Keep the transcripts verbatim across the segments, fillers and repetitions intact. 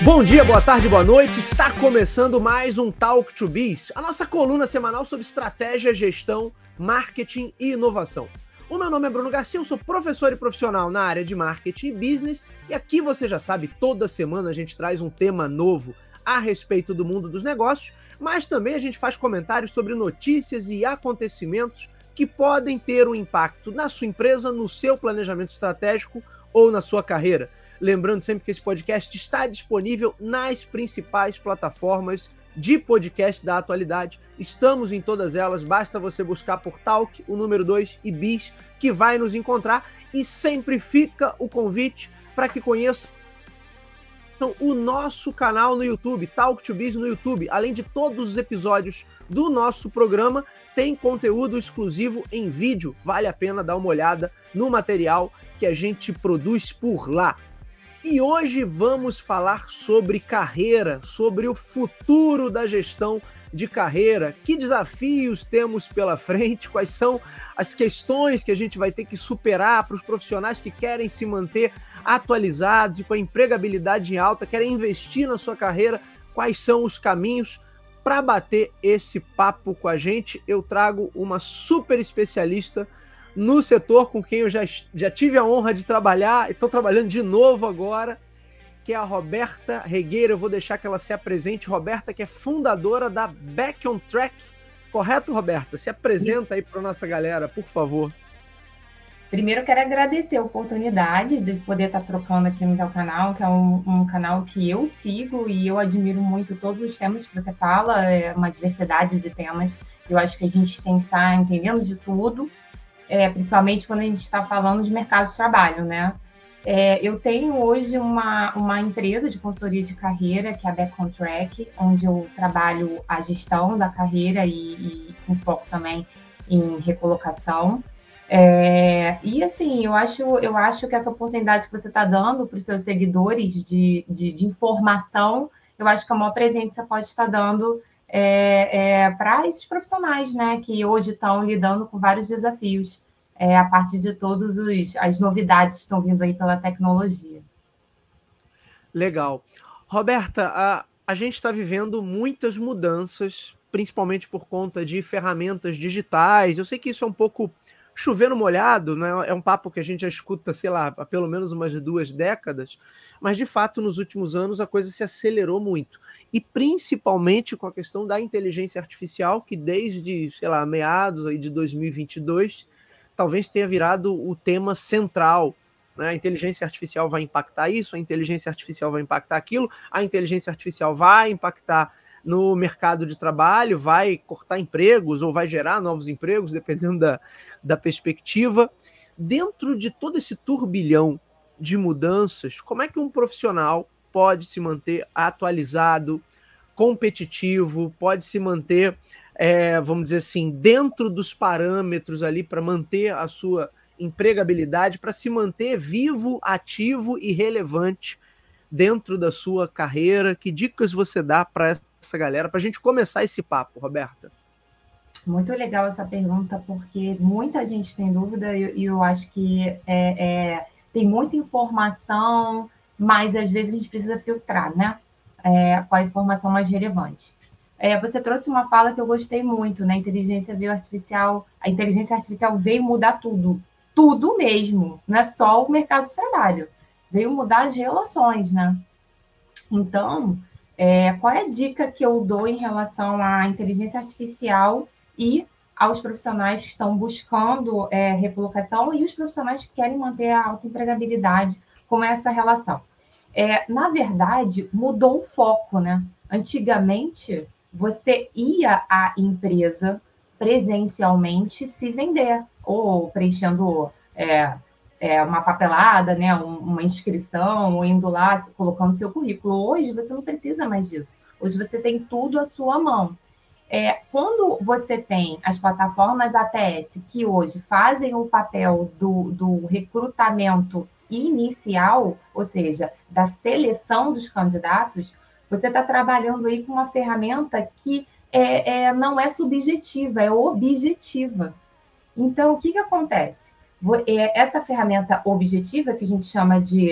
Bom dia, boa tarde, boa noite. Está começando mais um Talk to Biz, a nossa coluna semanal sobre estratégia, gestão, marketing e inovação. O meu nome é Bruno Garcia, eu sou professor e profissional na área de marketing e business e aqui você já sabe, toda semana a gente traz um tema novo a respeito do mundo dos negócios, mas também a gente faz comentários sobre notícias e acontecimentos que podem ter um impacto na sua empresa, no seu planejamento estratégico ou na sua carreira. Lembrando sempre que esse podcast está disponível nas principais plataformas de podcast da atualidade. Estamos em todas elas, basta você buscar por Talk, o número dois e Biz, que vai nos encontrar. E sempre fica o convite para que conheçam o nosso canal no YouTube, Talk to Biz no YouTube. Além de todos os episódios do nosso programa, tem conteúdo exclusivo em vídeo. Vale a pena dar uma olhada no material que a gente produz por lá. E hoje vamos falar sobre carreira, sobre o futuro da gestão de carreira. Que desafios temos pela frente? Quais são as questões que a gente vai ter que superar para os profissionais que querem se manter atualizados e com a empregabilidade em alta, querem investir na sua carreira? Quais são os caminhos? Para bater esse papo com a gente, eu trago uma super especialista no setor com quem eu já, já tive a honra de trabalhar, estou trabalhando de novo agora, que é a Roberta Regueira. Eu vou deixar que ela se apresente. Roberta, que é fundadora da Back on Track. Correto, Roberta? Se apresenta Isso. aí para a nossa galera, por favor. Primeiro, eu quero agradecer a oportunidade de poder estar trocando aqui no teu canal, que é um, um canal que eu sigo e eu admiro muito todos os temas que você fala, é uma diversidade de temas. Eu acho que a gente tem que estar entendendo de tudo, É, principalmente quando a gente está falando de mercado de trabalho, né? É, eu tenho hoje uma, uma empresa de consultoria de carreira, que é a Back on Track, onde eu trabalho a gestão da carreira e, e com foco também em recolocação. É, e assim, eu acho, eu acho que essa oportunidade que você está dando para os seus seguidores de, de, de informação, eu acho que é o maior presente que você pode estar dando É, é, para esses profissionais, né, que hoje estão lidando com vários desafios, é, a partir de todas as novidades que estão vindo aí pela tecnologia. Legal. Roberta, a, a gente está vivendo muitas mudanças, principalmente por conta de ferramentas digitais. Eu sei que isso é um pouco chover no molhado, né? É um papo que a gente já escuta, sei lá, há pelo menos umas duas décadas, mas de fato nos últimos anos a coisa se acelerou muito, e principalmente com a questão da inteligência artificial, que desde, sei lá, meados aí de dois mil e vinte e dois, talvez tenha virado o tema central, né? A inteligência artificial vai impactar isso, a inteligência artificial vai impactar aquilo, a inteligência artificial vai impactar no mercado de trabalho, vai cortar empregos ou vai gerar novos empregos, dependendo da, da perspectiva. Dentro de todo esse turbilhão de mudanças, como é que um profissional pode se manter atualizado, competitivo, pode se manter, é, vamos dizer assim, dentro dos parâmetros ali para manter a sua empregabilidade, para se manter vivo, ativo e relevante dentro da sua carreira? Que dicas você dá para essa galera, para a gente começar esse papo, Roberta? Muito legal essa pergunta, porque muita gente tem dúvida e eu, eu acho que é, é, tem muita informação, mas às vezes a gente precisa filtrar, né? É, qual a informação mais relevante. É, você trouxe uma fala que eu gostei muito, né? Inteligência artificial, a inteligência artificial veio mudar tudo, tudo mesmo, não é só o mercado de trabalho, veio mudar as relações, né? Então, É, qual é a dica que eu dou em relação à inteligência artificial e aos profissionais que estão buscando é, recolocação e os profissionais que querem manter a alta empregabilidade com essa relação? É, na verdade, mudou o foco, né? Antigamente, você ia à empresa presencialmente se vender, ou preenchendo é, é, uma papelada, né, uma inscrição, ou indo lá, colocando seu currículo. Hoje, você não precisa mais disso. Hoje, você tem tudo à sua mão. É, quando você tem as plataformas A T S, que hoje fazem o papel do, do recrutamento inicial, ou seja, da seleção dos candidatos, você está trabalhando aí com uma ferramenta que é, é, não é subjetiva, é objetiva. Então, o que, que acontece? Essa ferramenta objetiva, que a gente chama de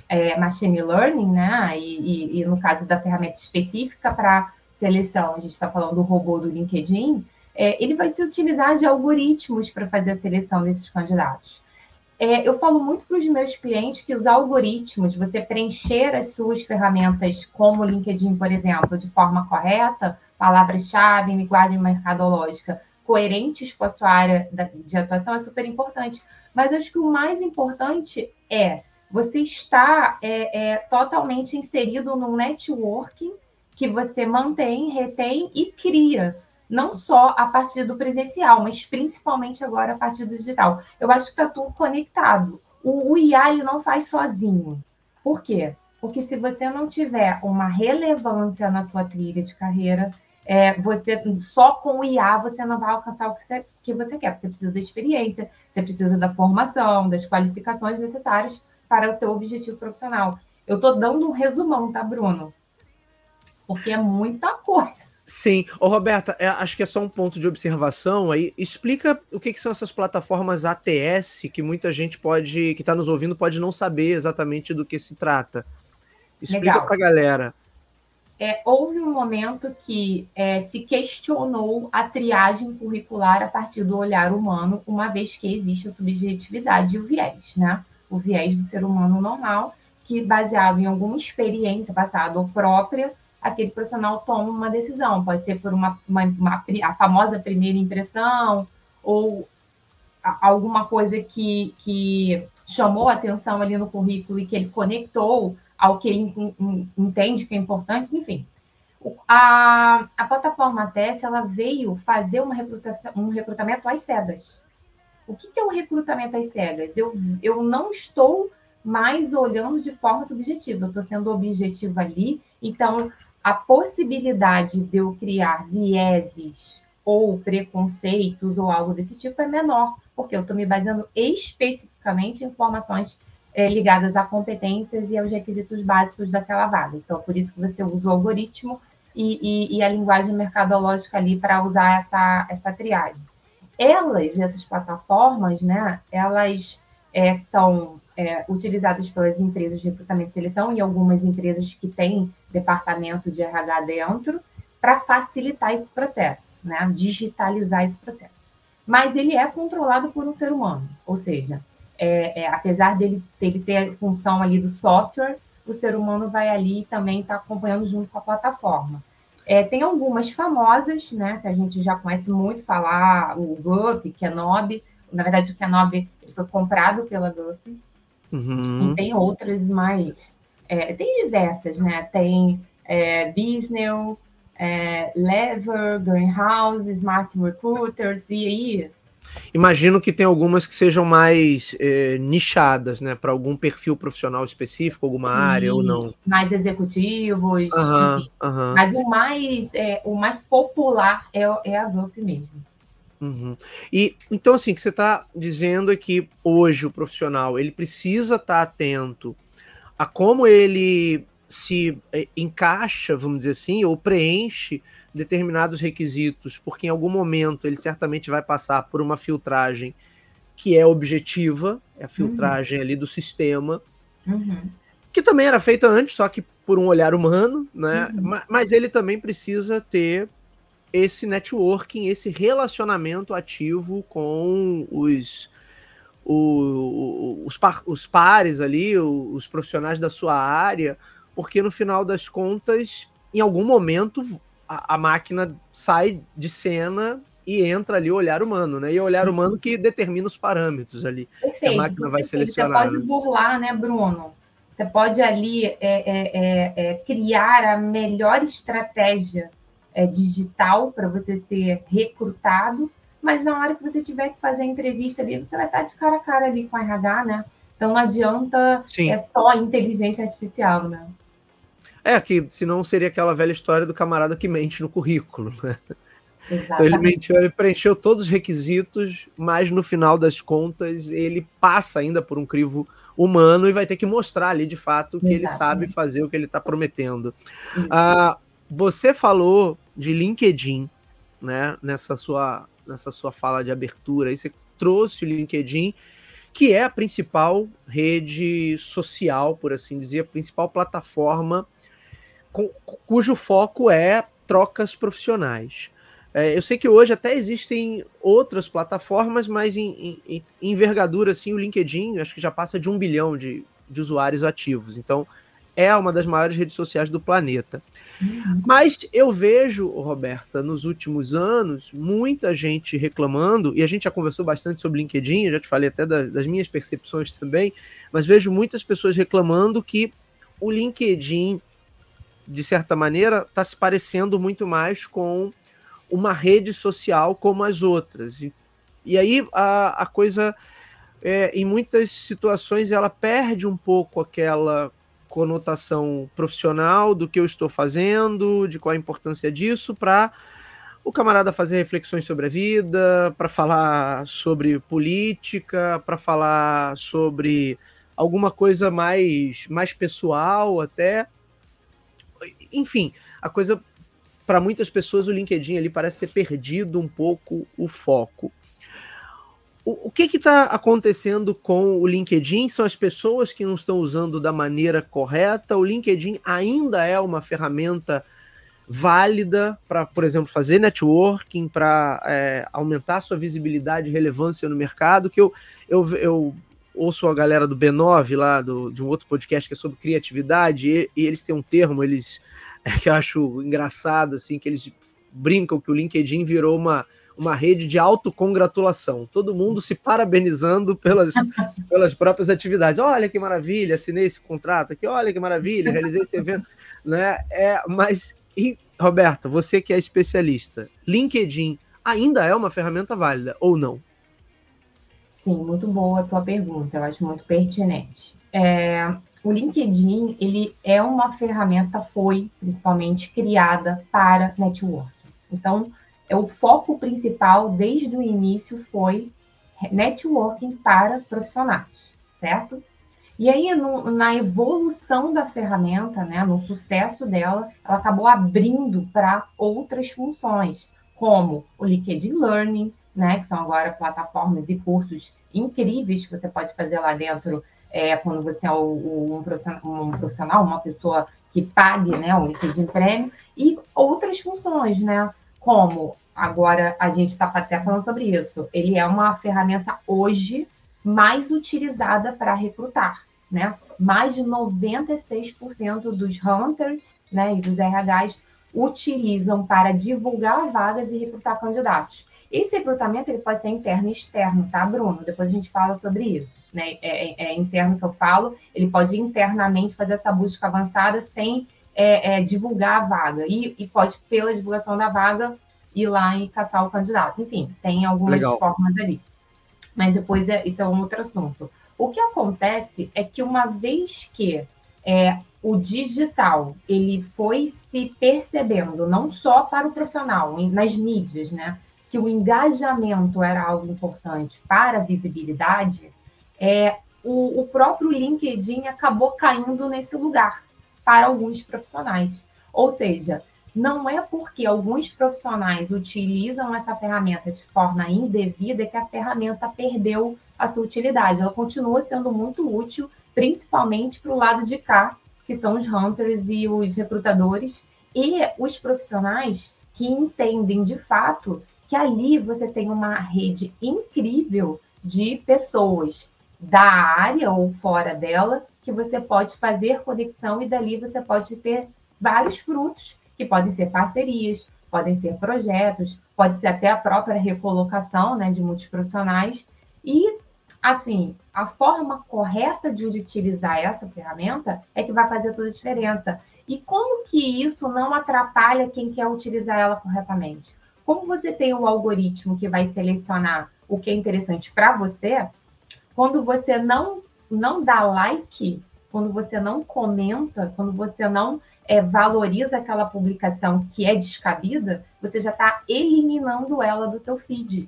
é, machine learning, né? E, e, e no caso da ferramenta específica para seleção, a gente está falando do robô do LinkedIn, é, ele vai se utilizar de algoritmos para fazer a seleção desses candidatos. É, eu falo muito para os meus clientes que os algoritmos, você preencher as suas ferramentas, como o LinkedIn, por exemplo, de forma correta, palavras-chave, linguagem mercadológica, coerentes com a sua área de atuação, é super importante. Mas acho que o mais importante é você estar é, é, totalmente inserido num networking que você mantém, retém e cria. Não só a partir do presencial, mas principalmente agora a partir do digital. Eu acho que está tudo conectado. O, o I A ele não faz sozinho. Por quê? Porque se você não tiver uma relevância na tua trilha de carreira, é, você só com o I A você não vai alcançar o que você, que você quer. Você precisa da experiência, você precisa da formação, das qualificações necessárias para o teu objetivo profissional. Eu estou dando um resumão, tá, Bruno? Porque é muita coisa. Sim. Ô, Roberta, é, acho que é só um ponto de observação aí. Explica o que, que são essas plataformas A T S, que muita gente pode, que está nos ouvindo, pode não saber exatamente do que se trata. Explica para a galera. É, houve um momento que é, se questionou a triagem curricular a partir do olhar humano, uma vez que existe a subjetividade e o viés, né? O viés do ser humano normal, que baseado em alguma experiência passada ou própria, aquele profissional toma uma decisão. Pode ser por uma, uma, uma a famosa primeira impressão ou a, alguma coisa que, que chamou a atenção ali no currículo e que ele conectou ao que ele entende que é importante, enfim. A, a plataforma A T S, ela veio fazer uma recrutação, um recrutamento às cegas. O que, que é o recrutamento às cegas? Eu, eu não estou mais olhando de forma subjetiva, eu estou sendo objetiva ali, então a possibilidade de eu criar vieses ou preconceitos ou algo desse tipo é menor, porque eu estou me baseando especificamente em informações é, ligadas a competências e aos requisitos básicos daquela vaga. Então, por isso que você usa o algoritmo e, e, e a linguagem mercadológica ali para usar essa, essa triagem. Elas, essas plataformas, né, elas é, são é, utilizadas pelas empresas de recrutamento e seleção e algumas empresas que têm departamento de R H dentro para facilitar esse processo, né, digitalizar esse processo. Mas ele é controlado por um ser humano, ou seja, é, é, apesar dele, dele ter a função ali do software, o ser humano vai ali e também está acompanhando junto com a plataforma. É, tem algumas famosas, né, que a gente já conhece muito falar, o Gup, Kenobi. Na verdade, o Kenobi ele foi comprado pela Gup. Uhum. E tem outras mais... É, tem diversas, né? Tem é, Business, é, Lever, Greenhouse, Smart Recruiters, e aí... Imagino que tem algumas que sejam mais é, nichadas, né? Para algum perfil profissional específico, alguma e área ou não. Mais executivos. Uhum, uhum. Mas o mais, é, o mais popular é, é a Gup mesmo. Uhum. E então, assim, o que você está dizendo é que hoje o profissional ele precisa estar atento a como ele se é, encaixa, vamos dizer assim, ou preenche determinados requisitos, porque em algum momento ele certamente vai passar por uma filtragem que é objetiva, é a filtragem uhum. ali do sistema, uhum. que também era feita antes, só que por um olhar humano, né? Uhum. Mas ele também precisa ter esse networking, esse relacionamento ativo com os, o, os, par, os pares ali, os profissionais da sua área, porque no final das contas, em algum momento, a, a máquina sai de cena e entra ali o olhar humano, né? E o olhar humano que determina os parâmetros ali. Perfeito, que a máquina vai selecionar. Você pode burlar, né, Bruno? Você pode ali é, é, é, criar a melhor estratégia é, digital para você ser recrutado, mas na hora que você tiver que fazer a entrevista ali, você vai estar de cara a cara ali com a R H, né? Então não adianta Sim. é só inteligência artificial, né? É, que senão seria aquela velha história do camarada que mente no currículo, né? Exatamente. Então ele mentiu, ele preencheu todos os requisitos, mas no final das contas ele passa ainda por um crivo humano e vai ter que mostrar ali de fato que Exatamente. Ele sabe fazer o que ele está prometendo. Ah, você falou de LinkedIn, né, nessa sua, nessa sua fala de abertura, aí você trouxe o LinkedIn, que é a principal rede social, por assim dizer, a principal plataforma com, cujo foco é trocas profissionais. É, eu sei que hoje até existem outras plataformas, mas em, em, em envergadura, assim, o LinkedIn, acho que já passa de um bilhão de, de usuários ativos. Então, é uma das maiores redes sociais do planeta. Uhum. Mas eu vejo, Roberta, nos últimos anos, muita gente reclamando, e a gente já conversou bastante sobre LinkedIn, eu já te falei até das, das minhas percepções também, mas vejo muitas pessoas reclamando que o LinkedIn, de certa maneira, está se parecendo muito mais com uma rede social como as outras. E, e aí a, a coisa, é, em muitas situações, ela perde um pouco aquela conotação profissional do que eu estou fazendo, de qual a importância disso, para o camarada fazer reflexões sobre a vida, para falar sobre política, para falar sobre alguma coisa mais, mais pessoal até. Enfim, a coisa, para muitas pessoas, o LinkedIn ali parece ter perdido um pouco o foco. O, o que está acontecendo com o LinkedIn? São as pessoas que não estão usando da maneira correta? O LinkedIn ainda é uma ferramenta válida para, por exemplo, fazer networking, para é, aumentar sua visibilidade e relevância no mercado? Que eu, eu, eu ouço a galera do B nove, lá do, de um outro podcast que é sobre criatividade, e, e eles têm um termo, eles é, que eu acho engraçado, assim, que eles brincam que o LinkedIn virou uma, uma rede de autocongratulação. Todo mundo se parabenizando pelas, pelas próprias atividades. Olha que maravilha, assinei esse contrato aqui, olha que maravilha, realizei esse evento. Né? É, mas, e, Roberta, você que é especialista, LinkedIn ainda é uma ferramenta válida ou não? Sim, muito boa a tua pergunta, eu acho muito pertinente. É, o LinkedIn, ele é uma ferramenta, foi principalmente criada para networking. Então, é o foco principal desde o início foi networking para profissionais, certo? E aí, no, na evolução da ferramenta, né, no sucesso dela, ela acabou abrindo para outras funções, como o LinkedIn Learning, né, que são agora plataformas e cursos incríveis que você pode fazer lá dentro, é, quando você é um profissional, um profissional, uma pessoa que pague, né, o LinkedIn Premium, e outras funções, né, como agora a gente está até falando sobre isso, ele é uma ferramenta hoje mais utilizada para recrutar, né? Mais de noventa e seis por cento dos hunters, né, e dos R Hs utilizam para divulgar vagas e recrutar candidatos. Esse recrutamento ele pode ser interno e externo, tá, Bruno? Depois a gente fala sobre isso, né? É, é, é interno que eu falo, ele pode internamente fazer essa busca avançada sem é, é, divulgar a vaga. E, e pode, pela divulgação da vaga, ir lá e caçar o candidato. Enfim, tem algumas Legal. formas ali. Mas depois é, isso é um outro assunto. O que acontece é que uma vez que é, o digital ele foi se percebendo, não só para o profissional, nas mídias, né, que o engajamento era algo importante para a visibilidade, é, o, o próprio LinkedIn acabou caindo nesse lugar para alguns profissionais. Ou seja, não é porque alguns profissionais utilizam essa ferramenta de forma indevida que a ferramenta perdeu a sua utilidade. Ela continua sendo muito útil, principalmente para o lado de cá, que são os hunters e os recrutadores, e os profissionais que entendem de fato que ali você tem uma rede incrível de pessoas da área ou fora dela, que você pode fazer conexão e dali você pode ter vários frutos, que podem ser parcerias, podem ser projetos, pode ser até a própria recolocação, né, de muitos profissionais. E, assim, a forma correta de utilizar essa ferramenta é que vai fazer toda a diferença. E como que isso não atrapalha quem quer utilizar ela corretamente? Como você tem um algoritmo que vai selecionar o que é interessante para você, quando você não, não dá like, quando você não comenta, quando você não é, valoriza aquela publicação que é descabida, você já está eliminando ela do teu feed.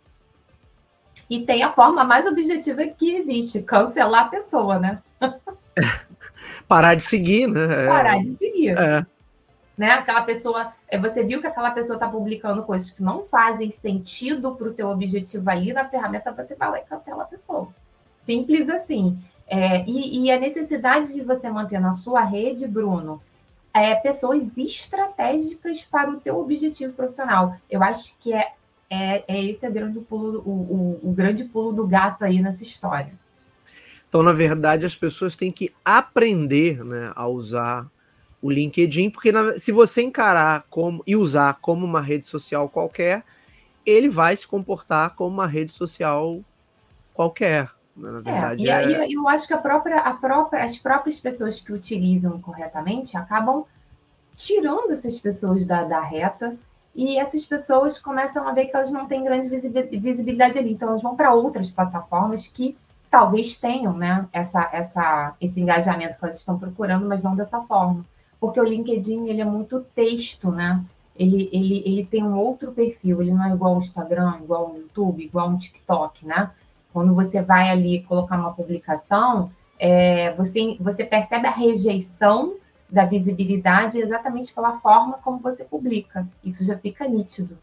E tem a forma mais objetiva que existe, cancelar a pessoa, né? Parar de seguir, né? Parar de seguir. É. Né? Aquela pessoa, você viu que aquela pessoa está publicando coisas que não fazem sentido para o teu objetivo ali na ferramenta, você vai lá e cancela a pessoa. Simples assim. É, e, e a necessidade de você manter na sua rede, Bruno, é, pessoas estratégicas para o teu objetivo profissional. Eu acho que é, é, é esse o grande pulo, o, o, o grande pulo do gato aí nessa história. Então, na verdade, as pessoas têm que aprender, né, a usar o LinkedIn, porque na, se você encarar como, e usar como uma rede social qualquer, ele vai se comportar como uma rede social qualquer. Né? Na verdade, é, e, é... e eu acho que a própria, a própria, as próprias pessoas que utilizam corretamente acabam tirando essas pessoas da, da reta, e essas pessoas começam a ver que elas não têm grande visibilidade ali, então elas vão para outras plataformas que talvez tenham, né, essa, essa, esse engajamento que elas estão procurando, mas não dessa forma. Porque o LinkedIn, ele é muito texto, né? Ele, ele, ele tem um outro perfil, ele não é igual ao Instagram, igual ao YouTube, igual ao TikTok, né? Quando você vai ali colocar uma publicação, é, você, você percebe a rejeição da visibilidade exatamente pela forma como você publica. Isso já fica nítido.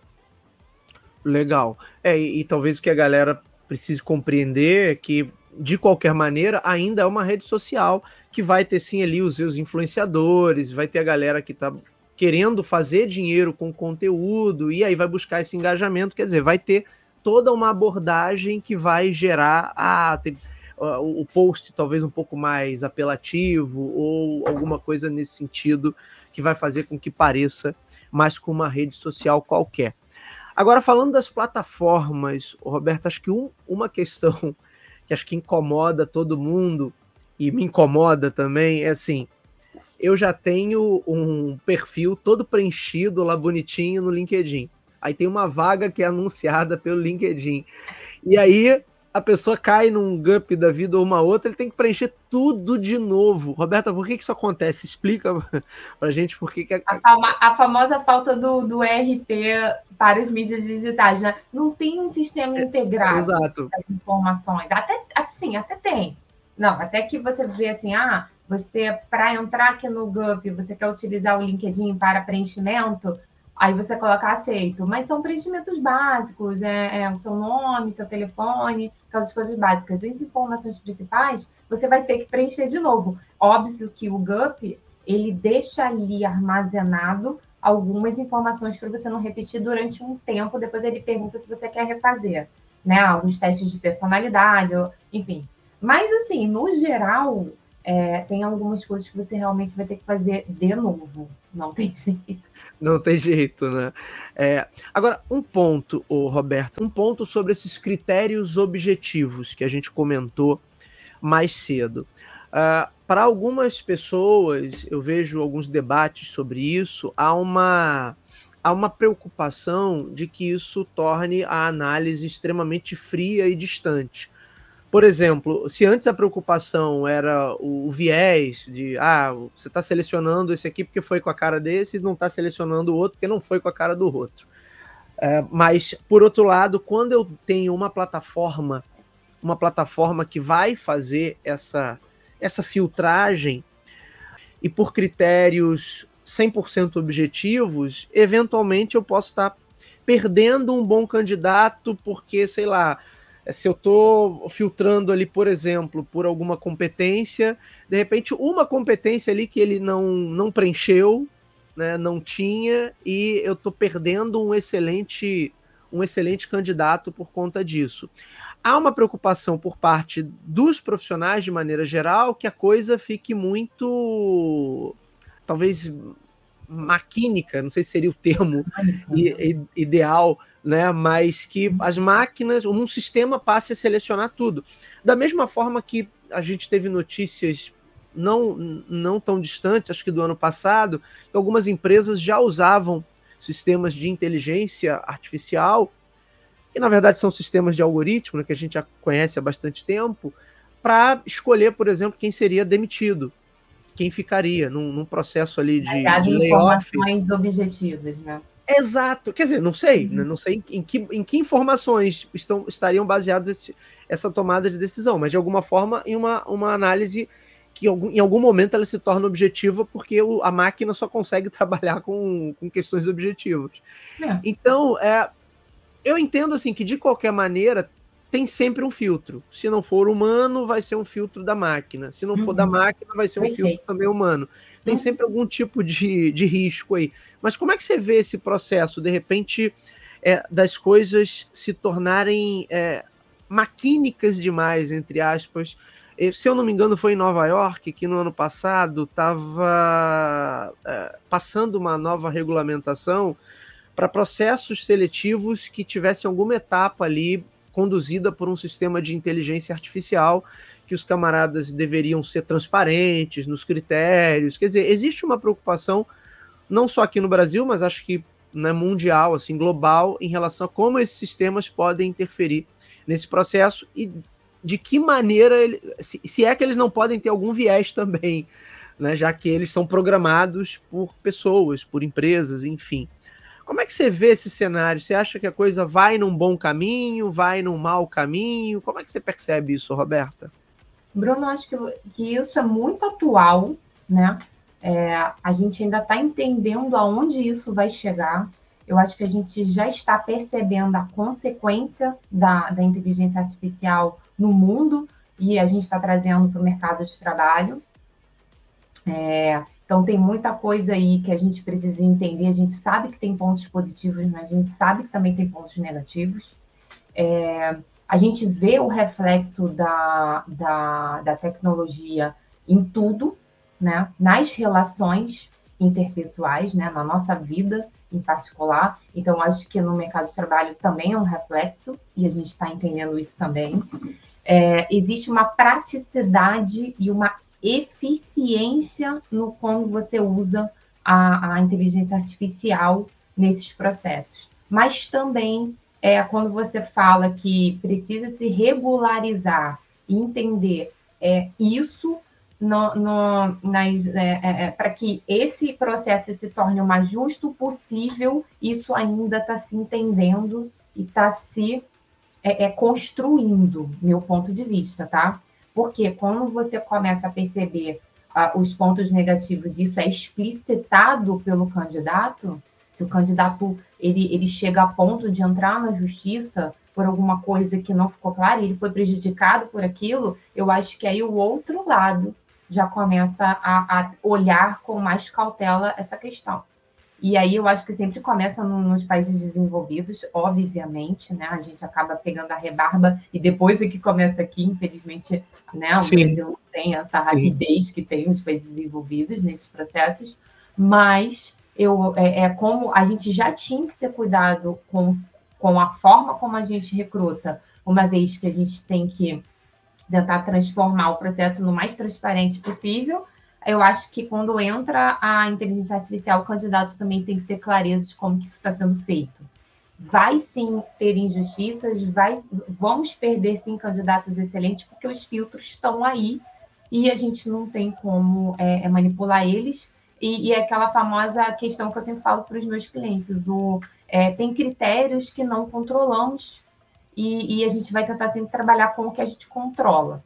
Legal. É, e, e talvez o que a galera precise compreender é que, de qualquer maneira, ainda é uma rede social que vai ter sim ali os seus influenciadores, vai ter a galera que está querendo fazer dinheiro com conteúdo e aí vai buscar esse engajamento, quer dizer, vai ter toda uma abordagem que vai gerar ah, tem, uh, o post talvez um pouco mais apelativo ou alguma coisa nesse sentido que vai fazer com que pareça mais com uma rede social qualquer. Agora, falando das plataformas, Roberto, acho que um, uma questão que acho que incomoda todo mundo, e me incomoda também, é assim, eu já tenho um perfil todo preenchido lá bonitinho no LinkedIn. Aí tem uma vaga que é anunciada pelo LinkedIn. E aí a pessoa cai num Gup da vida ou uma outra, ele tem que preencher tudo de novo. Roberta, por que, que isso acontece? Explica pra gente por que... que a... A, fama, a famosa falta do, do E R P para as mídias digitais, né? Não tem um sistema integrado é, exato. das informações. Até, sim, até tem. Não, até que você vê assim, ah, você, para entrar aqui no Gup, você quer utilizar o LinkedIn para preenchimento, aí você coloca aceito. Mas são preenchimentos básicos, é, é o seu nome, seu telefone, aquelas coisas básicas. As informações principais, você vai ter que preencher de novo. Óbvio que o Gup, ele deixa ali armazenado algumas informações para você não repetir durante um tempo, depois ele pergunta se você quer refazer, né? Alguns testes de personalidade, enfim. Mas, assim, no geral, é, tem algumas coisas que você realmente vai ter que fazer de novo. Não tem jeito. Não tem jeito, né? É, agora, um ponto, oh, Roberto, um ponto sobre esses critérios objetivos que a gente comentou mais cedo. Uh, para algumas pessoas, eu vejo alguns debates sobre isso, há uma, há uma preocupação de que isso torne a análise extremamente fria e distante. Por exemplo, se antes a preocupação era o, o viés de ah, você está selecionando esse aqui porque foi com a cara desse e não está selecionando o outro porque não foi com a cara do outro. É, mas, por outro lado, quando eu tenho uma plataforma, uma plataforma que vai fazer essa, essa filtragem e por critérios cem por cento objetivos, eventualmente eu posso estar perdendo um bom candidato porque, sei lá, se eu estou filtrando ali, por exemplo, por alguma competência, de repente uma competência ali que ele não, não preencheu, né, não tinha, e eu estou perdendo um excelente, um excelente candidato por conta disso. Há uma preocupação por parte dos profissionais, de maneira geral, que a coisa fique muito, talvez, maquínica, não sei se seria o termo ideal, né, mas que as máquinas, um sistema passe a selecionar tudo. Da mesma forma que a gente teve notícias não, não tão distantes, acho que do ano passado, que algumas empresas já usavam sistemas de inteligência artificial, que na verdade são sistemas de algoritmo, né, que a gente já conhece há bastante tempo, para escolher, por exemplo, quem seria demitido, quem ficaria num, num processo ali de, de layoff. Informações objetivas, né? Exato, quer dizer, não sei, uhum. não sei em que, em que informações estão, estariam baseadas esse, essa tomada de decisão, mas de alguma forma em uma, uma análise que em algum momento ela se torna objetiva porque o, a máquina só consegue trabalhar com, com questões objetivas. É. Então, é, eu entendo assim que de qualquer maneira tem sempre um filtro. Se não for humano, vai ser um filtro da máquina. Se não uhum. for da máquina, vai ser um Perfeito. filtro também humano. Tem uhum. sempre algum tipo de, de risco aí. Mas como é que você vê esse processo, de repente, é, das coisas se tornarem é, maquínicas demais, entre aspas? Se eu não me engano, foi em Nova York que no ano passado estava é, passando uma nova regulamentação para processos seletivos que tivessem alguma etapa ali conduzida por um sistema de inteligência artificial, que os camaradas deveriam ser transparentes nos critérios. Quer dizer, existe uma preocupação, não só aqui no Brasil, mas acho que né, mundial, assim, global, em relação a como esses sistemas podem interferir nesse processo e de que maneira, ele, se, se é que eles não podem ter algum viés também, né, já que eles são programados por pessoas, por empresas, enfim. Como é que você vê esse cenário? Você acha que a coisa vai num bom caminho, vai num mau caminho? Como é que você percebe isso, Roberta? Bruno, acho que, que isso é muito atual, né? É, a gente ainda está entendendo aonde isso vai chegar. Eu acho que a gente já está percebendo a consequência da, da inteligência artificial no mundo e a gente está trazendo para o mercado de trabalho. É, então, tem muita coisa aí que a gente precisa entender. A gente sabe que tem pontos positivos, mas a gente sabe que também tem pontos negativos. É, a gente vê o reflexo da, da, da tecnologia em tudo, né? Nas relações interpessoais, né? Na nossa vida em particular. Então, acho que no mercado de trabalho também é um reflexo, e a gente está entendendo isso também. É, existe uma praticidade e uma eficiência no como você usa a, a inteligência artificial nesses processos. Mas também é quando você fala que precisa se regularizar e entender é, isso no, no, nas, é, é, para que esse processo se torne o mais justo possível, isso ainda está se entendendo e está se é, é, construindo, meu ponto de vista, tá? Porque quando você começa a perceber uh, os pontos negativos, isso é explicitado pelo candidato, se o candidato ele, ele chega a ponto de entrar na justiça por alguma coisa que não ficou clara, e ele foi prejudicado por aquilo, eu acho que aí o outro lado já começa a, a olhar com mais cautela essa questão. E aí eu acho que sempre começa no, nos países desenvolvidos, obviamente, né? A gente acaba pegando a rebarba e depois é que começa aqui, infelizmente, né? O Sim. Brasil não tem essa rapidez Sim. que tem os países desenvolvidos nesses processos, mas eu, é, é como a gente já tinha que ter cuidado com, com a forma como a gente recruta, uma vez que a gente tem que tentar transformar o processo no mais transparente possível. Eu acho que quando entra a inteligência artificial, o candidato também tem que ter clareza de como que isso está sendo feito. Vai sim ter injustiças, vai, vamos perder sim candidatos excelentes, porque os filtros estão aí e a gente não tem como é, é manipular eles. E, e é aquela famosa questão que eu sempre falo para os meus clientes, o, é, tem critérios que não controlamos e, e a gente vai tentar sempre trabalhar com o que a gente controla.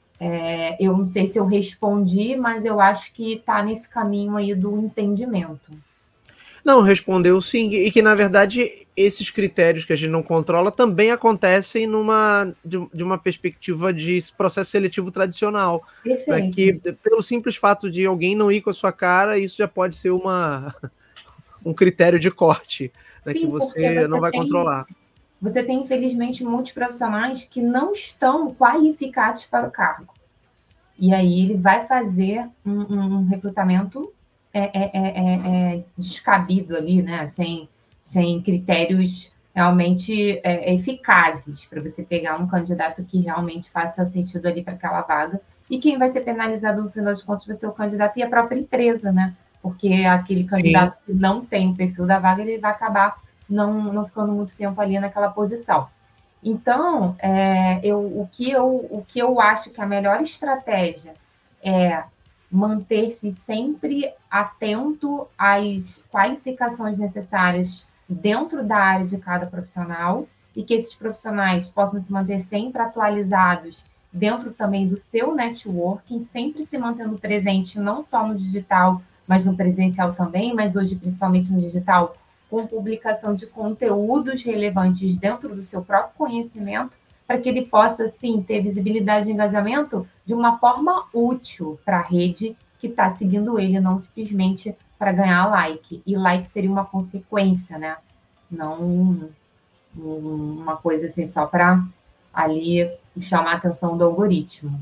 É, eu não sei se eu respondi, mas eu acho que está nesse caminho aí do entendimento. Não, respondeu sim, e que, na verdade, esses critérios que a gente não controla também acontecem numa, de, de uma perspectiva de processo seletivo tradicional. Né, que, pelo simples fato de alguém não ir com a sua cara, isso já pode ser uma, um critério de corte, né, sim, que você, você não vai tem... controlar. Você tem, infelizmente, muitos profissionais que não estão qualificados para o cargo. E aí ele vai fazer um, um, um recrutamento é, é, é, é, descabido ali, né? Sem, sem critérios realmente é, eficazes para você pegar um candidato que realmente faça sentido ali para aquela vaga. E quem vai ser penalizado no final das contas vai ser o candidato e a própria empresa, né? Porque aquele candidato Sim. que não tem o perfil da vaga, ele vai acabar Não, não ficando muito tempo ali naquela posição. Então, é, eu, o, que eu, o que eu acho que a melhor estratégia é manter-se sempre atento às qualificações necessárias dentro da área de cada profissional e que esses profissionais possam se manter sempre atualizados dentro também do seu networking, sempre se mantendo presente não só no digital, mas no presencial também, mas hoje principalmente no digital, com publicação de conteúdos relevantes dentro do seu próprio conhecimento, para que ele possa, sim, ter visibilidade e engajamento de uma forma útil para a rede que está seguindo ele, não simplesmente para ganhar like. E like seria uma consequência, né? Não um, uma coisa assim só para ali chamar a atenção do algoritmo.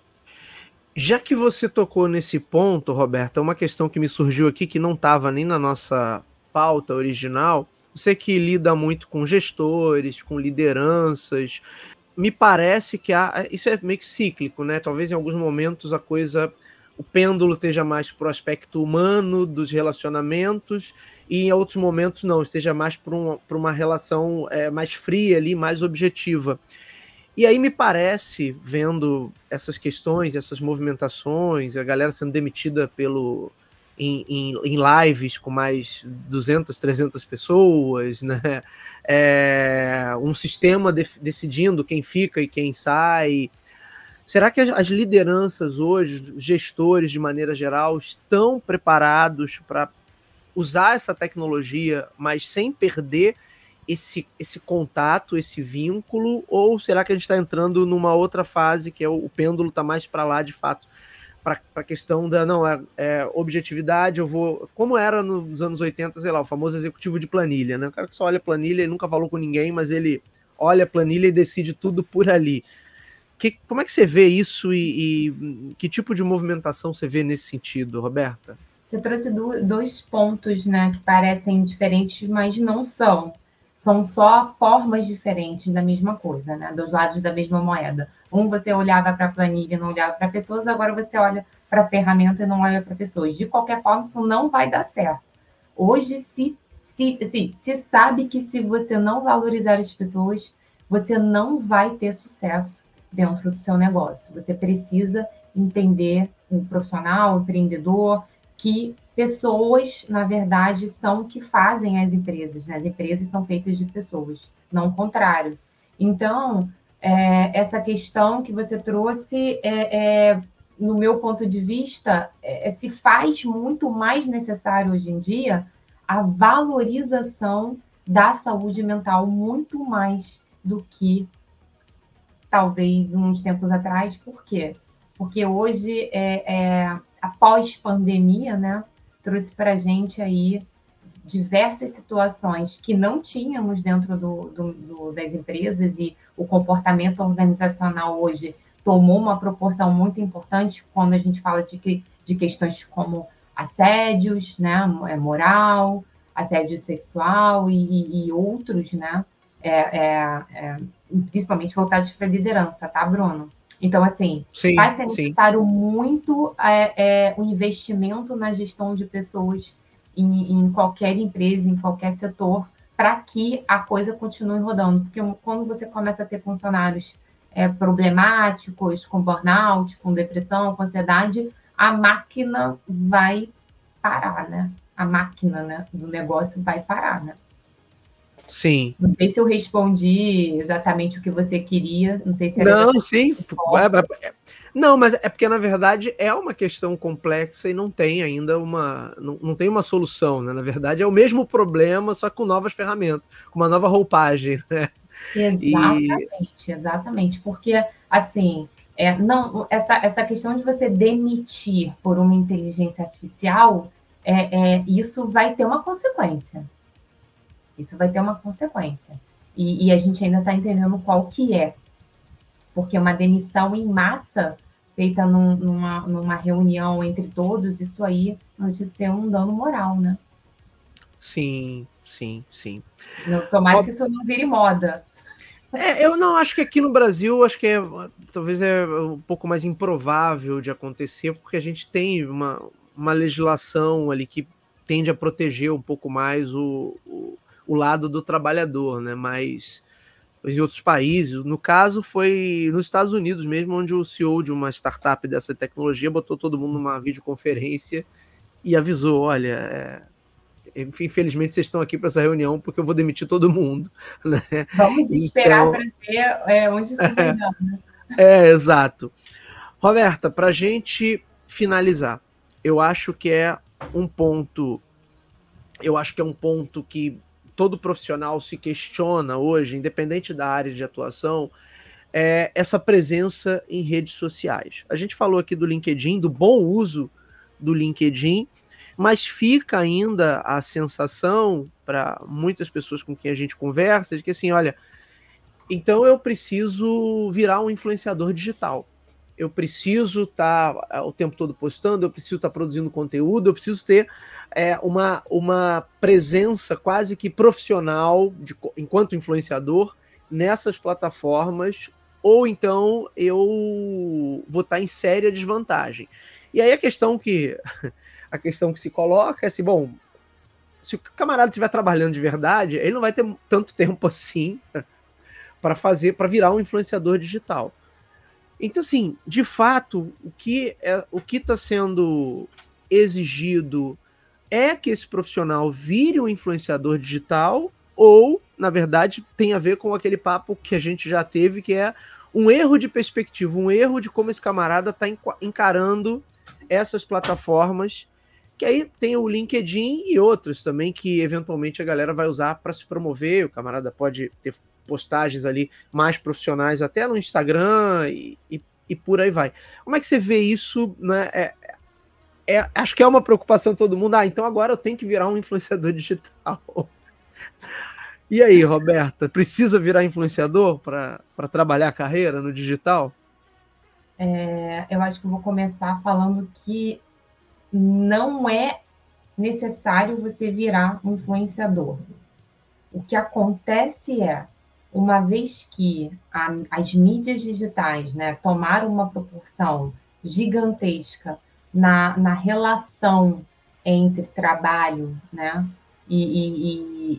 Já que você tocou nesse ponto, Roberta, uma questão que me surgiu aqui que não estava nem na nossa pauta original, você que lida muito com gestores, com lideranças, me parece que há, isso é meio que cíclico, né? Talvez em alguns momentos a coisa, o pêndulo esteja mais para o aspecto humano dos relacionamentos e em outros momentos não, esteja mais para uma, para uma relação é, mais fria ali, mais objetiva. E aí me parece, vendo essas questões, essas movimentações, a galera sendo demitida pelo, em, em, em lives com mais duzentas, trezentas pessoas, né? É, um sistema de, decidindo quem fica e quem sai. Será que as, as lideranças hoje, os gestores de maneira geral, estão preparados para usar essa tecnologia, mas sem perder Esse, esse contato, esse vínculo, ou será que a gente está entrando numa outra fase que é o, o pêndulo está mais para lá de fato, para a questão da não, é, é, objetividade, eu vou, como era nos anos oitenta, sei lá, o famoso executivo de planilha, né? O cara que só olha a planilha, ele nunca falou com ninguém, mas ele olha a planilha e decide tudo por ali. Que, como é que você vê isso e, e que tipo de movimentação você vê nesse sentido, Roberta? Você trouxe do, dois pontos, né, que parecem diferentes, mas não são. São só formas diferentes da mesma coisa, né? Dos lados da mesma moeda. Um, você olhava para a planilha e não olhava para pessoas, agora você olha para a ferramenta e não olha para pessoas. De qualquer forma, isso não vai dar certo. Hoje, se, se, se, se sabe que se você não valorizar as pessoas, você não vai ter sucesso dentro do seu negócio. Você precisa entender o profissional, o empreendedor, que pessoas, na verdade, são que fazem as empresas, né? As empresas são feitas de pessoas, não o contrário. Então, é, essa questão que você trouxe, é, é, no meu ponto de vista, é, se faz muito mais necessário hoje em dia a valorização da saúde mental, muito mais do que talvez uns tempos atrás. Por quê? Porque hoje, é, é, após pandemia, né, trouxe para a gente aí diversas situações que não tínhamos dentro do, do, do, das empresas, e o comportamento organizacional hoje tomou uma proporção muito importante quando a gente fala de, que, de questões como assédios, né, moral, assédio sexual e, e outros, né, é, é, é, principalmente voltados para a liderança, tá, Bruno? Então, assim, sim, vai ser necessário sim. muito é, é, o investimento na gestão de pessoas em, em qualquer empresa, em qualquer setor, para que a coisa continue rodando. Porque quando você começa a ter funcionários é, problemáticos, com burnout, com depressão, com ansiedade, a máquina vai parar, né? A máquina, né, do negócio vai parar, né? Sim. Não sei se eu respondi exatamente o que você queria. Não sei se era Não, sim. É, não, mas é porque, na verdade, é uma questão complexa e não tem ainda uma... Não, não tem uma solução, né? Na verdade, é o mesmo problema, só com novas ferramentas, com uma nova roupagem, né? Exatamente, e... exatamente. Porque, assim, é, não, essa, essa questão de você demitir por uma inteligência artificial, é, é, isso vai ter uma consequência. Isso vai ter uma consequência. E, e a gente ainda está entendendo qual que é. Porque uma demissão em massa, feita num, numa, numa reunião entre todos, isso aí não deixa de ser um dano moral, né? Sim, sim, sim. Tomara Ó, que isso não vire moda. É, eu não acho que aqui no Brasil, acho que é, talvez é um pouco mais improvável de acontecer, porque a gente tem uma, uma legislação ali que tende a proteger um pouco mais o, o o lado do trabalhador, né? Mas em outros países, no caso foi nos Estados Unidos mesmo, onde o C E O de uma startup dessa tecnologia botou todo mundo numa videoconferência e avisou, olha, é, infelizmente vocês estão aqui para essa reunião porque eu vou demitir todo mundo, né? Vamos esperar então, para ver é, onde isso vai dar, né? É, exato. Roberta, para a gente finalizar, eu acho que é um ponto, eu acho que é um ponto que todo profissional se questiona hoje, independente da área de atuação, é essa presença em redes sociais. A gente falou aqui do LinkedIn, do bom uso do LinkedIn, mas fica ainda a sensação para muitas pessoas com quem a gente conversa de que assim, olha, então eu preciso virar um influenciador digital. Eu preciso estar tá, o tempo todo postando, eu preciso estar tá produzindo conteúdo, eu preciso ter é, uma, uma presença quase que profissional de, enquanto influenciador nessas plataformas, ou então eu vou estar tá em séria desvantagem. E aí a questão que a questão que se coloca é assim, bom, se o camarada estiver trabalhando de verdade, ele não vai ter tanto tempo assim para fazer, para virar um influenciador digital. Então, assim, de fato, o que é, o que está sendo exigido é que esse profissional vire um influenciador digital ou, na verdade, tem a ver com aquele papo que a gente já teve, que é um erro de perspectiva, um erro de como esse camarada está encarando essas plataformas, que aí tem o LinkedIn e outros também que, eventualmente, a galera vai usar para se promover. O camarada pode ter postagens ali mais profissionais até no Instagram e, e, e por aí vai. Como é que você vê isso, né? É, é, acho que é uma preocupação de todo mundo. Ah, então agora eu tenho que virar um influenciador digital. E aí, Roberta, precisa virar influenciador para trabalhar a carreira no digital? É, eu acho que eu vou começar falando que não é necessário você virar um influenciador. O que acontece é, uma vez que a, as mídias digitais, né, tomaram uma proporção gigantesca na, na relação entre trabalho, né, e, e,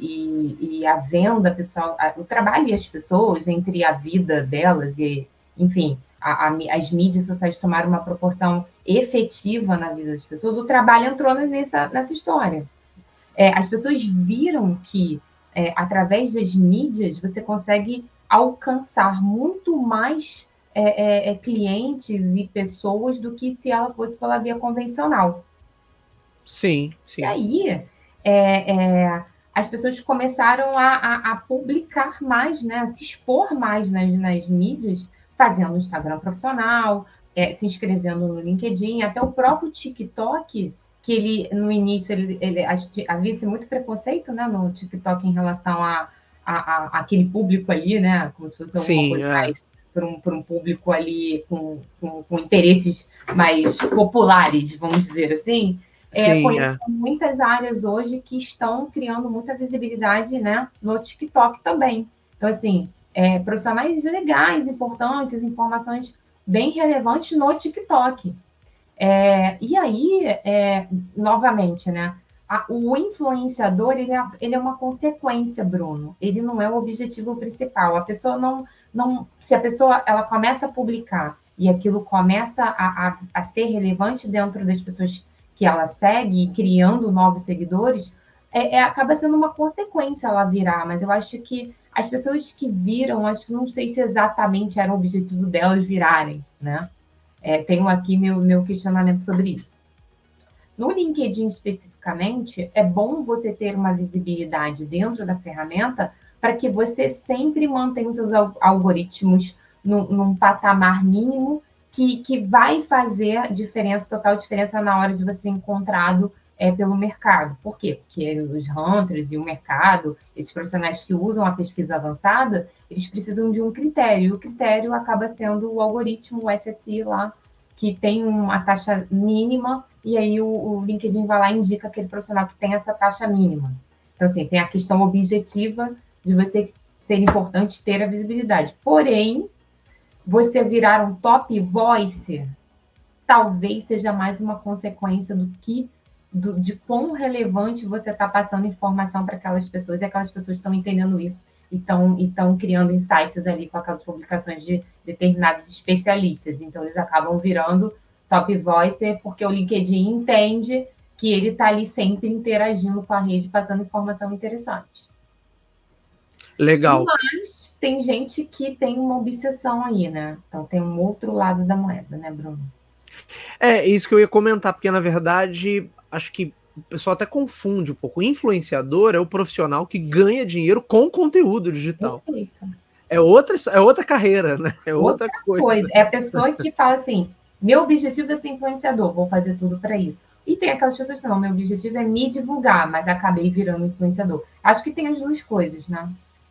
e, e a venda pessoal, o trabalho e as pessoas, entre a vida delas e, enfim, a, a, as mídias sociais tomaram uma proporção efetiva na vida das pessoas, o trabalho entrou nessa, nessa história. É, as pessoas viram que É, através das mídias, você consegue alcançar muito mais é, é, é, clientes e pessoas do que se ela fosse pela via convencional. Sim, sim. E aí, é, é, as pessoas começaram a, a, a publicar mais, né, a se expor mais nas, nas mídias, fazendo Instagram profissional, é, se inscrevendo no LinkedIn, até o próprio TikTok, que ele, no início, ele, ele havia muito preconceito, né, no TikTok em relação a, a, a aquele público ali, né, como se fosse alguma Sim, coisa é. mais para um, para um público ali com, com, com interesses mais populares, vamos dizer assim. É, Sim, conheço é. muitas áreas hoje que estão criando muita visibilidade, né, no TikTok também. Então, assim, é, profissionais legais, importantes, informações bem relevantes no TikTok. É, e aí, é, novamente, né? A, o influenciador, ele é, ele é uma consequência, Bruno. Ele não é o objetivo principal. A pessoa não, não... Se a pessoa ela começa a publicar e aquilo começa a, a, a ser relevante dentro das pessoas que ela segue, criando novos seguidores, é, é, acaba sendo uma consequência ela virar. Mas eu acho que as pessoas que viram, acho que não sei se exatamente era o objetivo delas virarem, né? É, tenho aqui meu, meu questionamento sobre isso. No LinkedIn, especificamente, é bom você ter uma visibilidade dentro da ferramenta para que você sempre mantenha os seus algoritmos num, num patamar mínimo que, que vai fazer diferença, total diferença na hora de você ser encontrado é, pelo mercado. Por quê? Porque os hunters e o mercado, esses profissionais que usam a pesquisa avançada, eles precisam de um critério, e o critério acaba sendo o algoritmo, o S S I lá, que tem uma taxa mínima, e aí o, o LinkedIn vai lá e indica aquele profissional que tem essa taxa mínima. Então, assim, tem a questão objetiva de você ser importante ter a visibilidade. Porém, você virar um top voice, talvez seja mais uma consequência do que Do, de quão relevante você está passando informação para aquelas pessoas, e aquelas pessoas estão entendendo isso e estão e estão criando insights ali com aquelas publicações de determinados especialistas. Então, eles acabam virando top voice porque o LinkedIn entende que ele está ali sempre interagindo com a rede, passando informação interessante. Legal. Mas tem gente que tem uma obsessão aí, né? Então, tem um outro lado da moeda, né, Bruno? É, isso que eu ia comentar, porque, na verdade, acho que o pessoal até confunde um pouco. O influenciador é o profissional que ganha dinheiro com conteúdo digital. Perfeito. É outra, é outra carreira, né? É outra, outra coisa. coisa. É a pessoa que fala assim, meu objetivo é ser influenciador, vou fazer tudo para isso. E tem aquelas pessoas que não, meu objetivo é me divulgar, mas acabei virando influenciador. Acho que tem as duas coisas, né?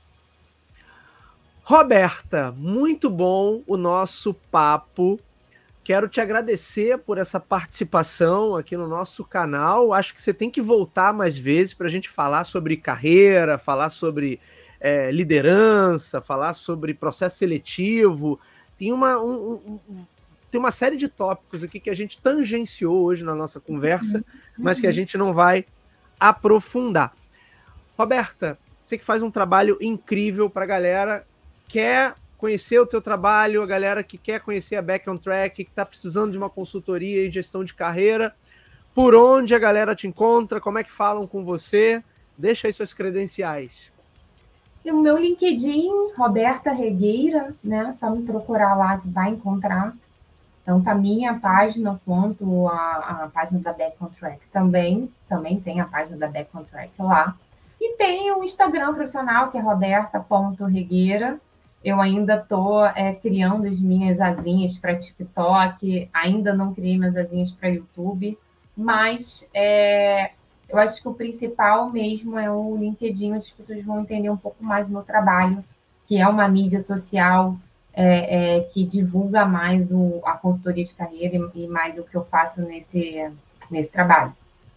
Roberta, muito bom o nosso papo. Quero te agradecer por essa participação aqui no nosso canal. Acho que você tem que voltar mais vezes para a gente falar sobre carreira, falar sobre é, liderança, falar sobre processo seletivo. Tem uma, um, um, tem uma série de tópicos aqui que a gente tangenciou hoje na nossa conversa, uhum. mas que a gente não vai aprofundar. Roberta, você que faz um trabalho incrível para a galera, quer conhecer o teu trabalho, a galera que quer conhecer a Back on Track, que está precisando de uma consultoria em gestão de carreira, por onde a galera te encontra, como é que falam com você? Deixa aí suas credenciais. O meu LinkedIn, Roberta Regueira, né? Só me procurar lá que vai encontrar. Tanto a minha página quanto a, a página da Back on Track também. Também tem a página da Back on Track lá. E tem o Instagram profissional, que é roberta ponto regueira. Eu ainda estou é, criando as minhas asinhas para TikTok, ainda não criei minhas asinhas para YouTube, mas é, eu acho que o principal mesmo é o LinkedIn, as pessoas vão entender um pouco mais do meu trabalho, que é uma mídia social é, é, que divulga mais o, a consultoria de carreira e, e mais o que eu faço nesse, nesse trabalho.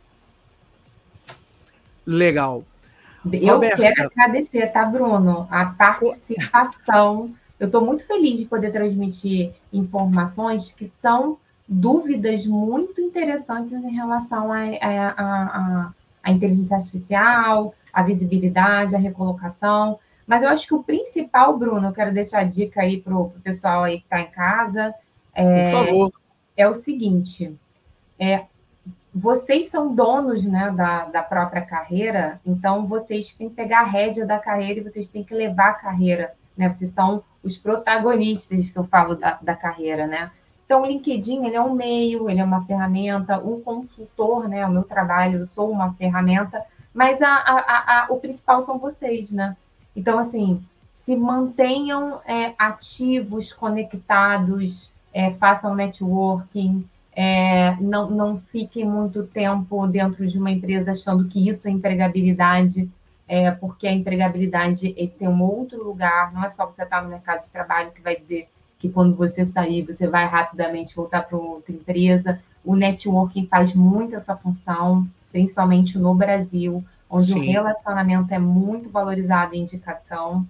Legal. Eu Roberta. Quero agradecer, tá, Bruno? A participação. Eu estou muito feliz de poder transmitir informações que são dúvidas muito interessantes em relação à a, a, a, a inteligência artificial, a visibilidade, a recolocação. Mas eu acho que o principal, Bruno, eu quero deixar a dica aí para o pessoal aí que está em casa. É, Por favor. É o seguinte, é, vocês são donos, né, da, da própria carreira, então vocês têm que pegar a rédea da carreira e vocês têm que levar a carreira, né? Vocês são os protagonistas que eu falo da, da carreira, né? Então, o LinkedIn, ele é um meio, ele é uma ferramenta, o consultor, né, o meu trabalho, eu sou uma ferramenta, mas a, a, a, o principal são vocês, né? Então, assim, se mantenham é, ativos, conectados, é, façam networking, É, não, não fiquem muito tempo dentro de uma empresa achando que isso é empregabilidade, é, porque a empregabilidade tem um outro lugar, não é só você estar no mercado de trabalho que vai dizer que quando você sair, você vai rapidamente voltar para outra empresa. O networking faz muito essa função, principalmente no Brasil, onde Sim. o relacionamento é muito valorizado em indicação,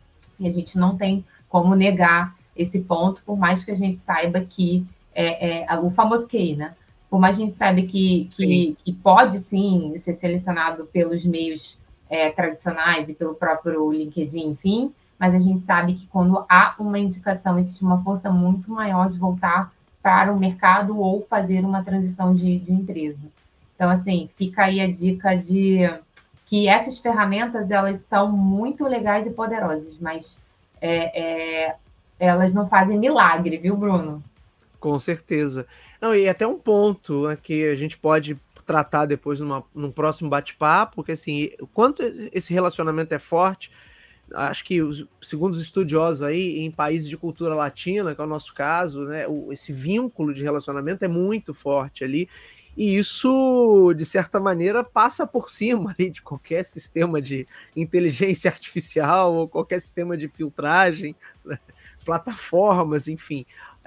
e a gente não tem como negar esse ponto, por mais que a gente saiba que É, é, o famoso Q I, né? Por mais a gente sabe que, que, que pode, sim, ser selecionado pelos meios é, tradicionais e pelo próprio LinkedIn, enfim, mas a gente sabe que quando há uma indicação, existe uma força muito maior de voltar para o mercado ou fazer uma transição de, de empresa. Então, assim, fica aí a dica de que essas ferramentas, elas são muito legais e poderosas, mas é, é, elas não fazem milagre, viu, Bruno? Com certeza. Não, e até um ponto, né, que a gente pode tratar depois numa, num próximo bate-papo, porque assim, o quanto esse relacionamento é forte, acho que, os, segundo os estudiosos aí, em países de cultura latina, que é o nosso caso, né, o, esse vínculo de relacionamento é muito forte ali, e isso, de certa maneira, passa por cima ali de qualquer sistema de inteligência artificial ou qualquer sistema de filtragem, né, plataformas, enfim.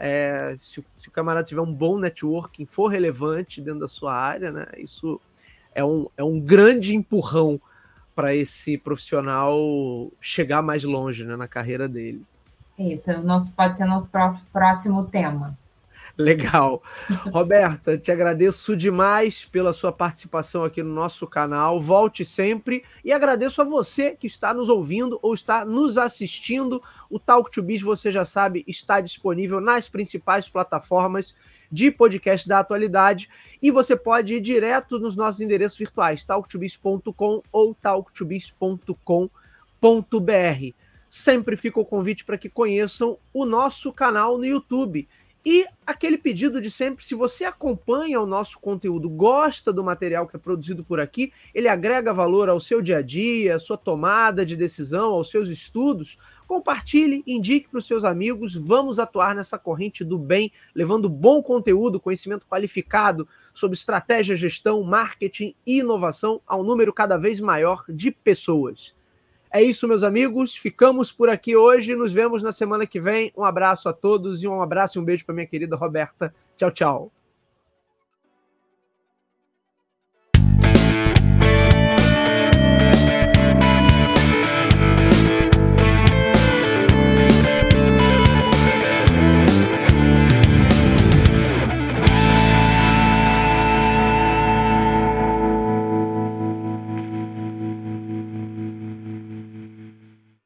É, se, se o camarada tiver um bom networking, for relevante dentro da sua área, né, isso é um, é um grande empurrão para esse profissional chegar mais longe, né, na carreira dele. Isso, o nosso, pode ser nosso próximo tema. Legal. Roberta, te agradeço demais pela sua participação aqui no nosso canal. Volte sempre e agradeço a você que está nos ouvindo ou está nos assistindo. O Talk to Biz, você já sabe, está disponível nas principais plataformas de podcast da atualidade e você pode ir direto nos nossos endereços virtuais, talk to biz ponto com ou talk to biz ponto com ponto b r. Sempre fica o convite para que conheçam o nosso canal no YouTube. E aquele pedido de sempre, se você acompanha o nosso conteúdo, gosta do material que é produzido por aqui, ele agrega valor ao seu dia a dia, à sua tomada de decisão, aos seus estudos, compartilhe, indique para os seus amigos, vamos atuar nessa corrente do bem, levando bom conteúdo, conhecimento qualificado sobre estratégia, gestão, marketing e inovação a um número cada vez maior de pessoas. É isso, meus amigos. Ficamos por aqui hoje. Nos vemos na semana que vem. Um abraço a todos e um abraço e um beijo para minha querida Roberta. Tchau, tchau.